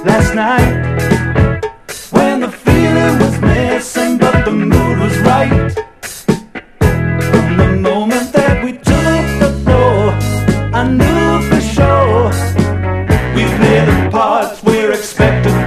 last night, when the feeling was missing but the mood was right. From the moment that we took the floor, I knew for sure we played the parts we're expected